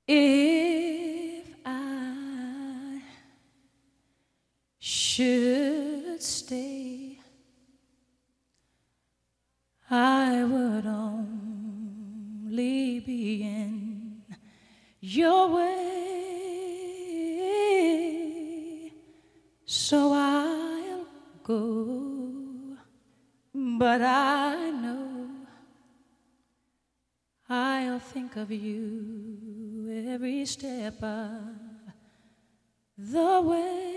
If I should stay, I would only be in your way, so I'll go, but I know I'll think of you every step of the way.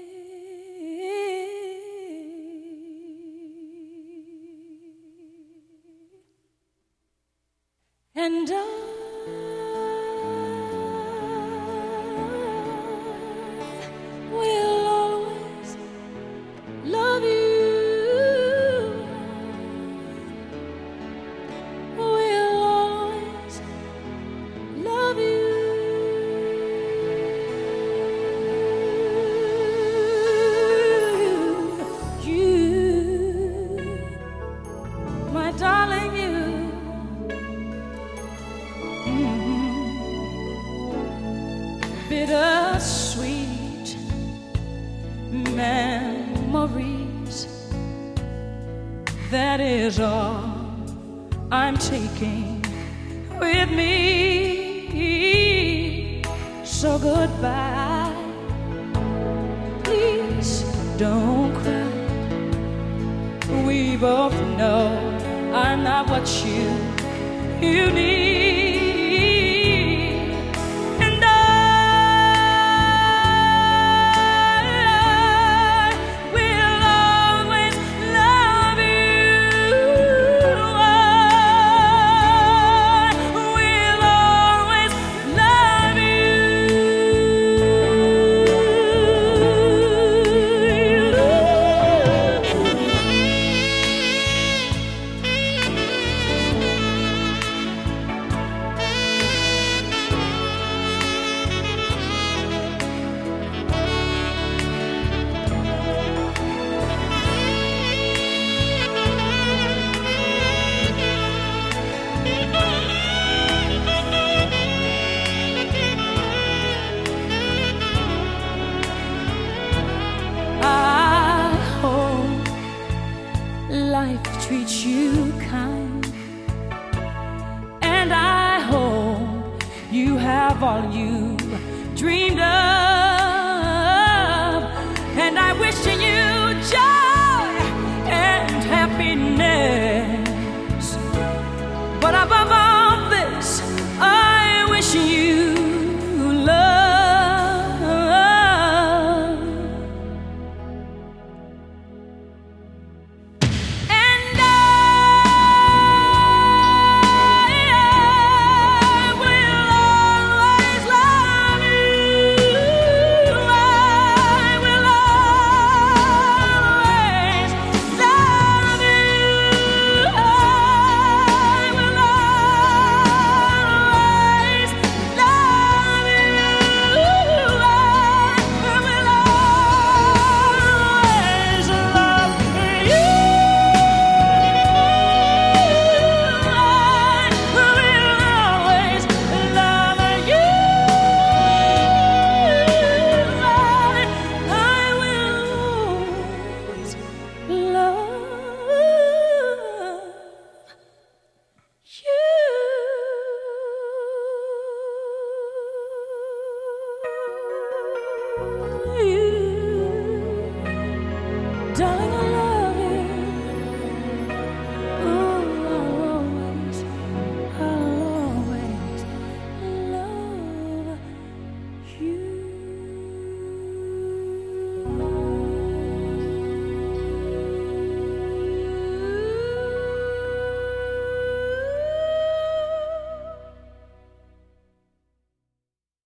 And I will always love you. Will always love you. You, my darling, you. Bittersweet memories, that is all I'm taking with me. So goodbye, please don't cry. We both know I'm not what you need. Life treats you kind, and I hope you have all you dreamed of, and I wish you joy and happiness. But above all this, I wish you love. Darling, I love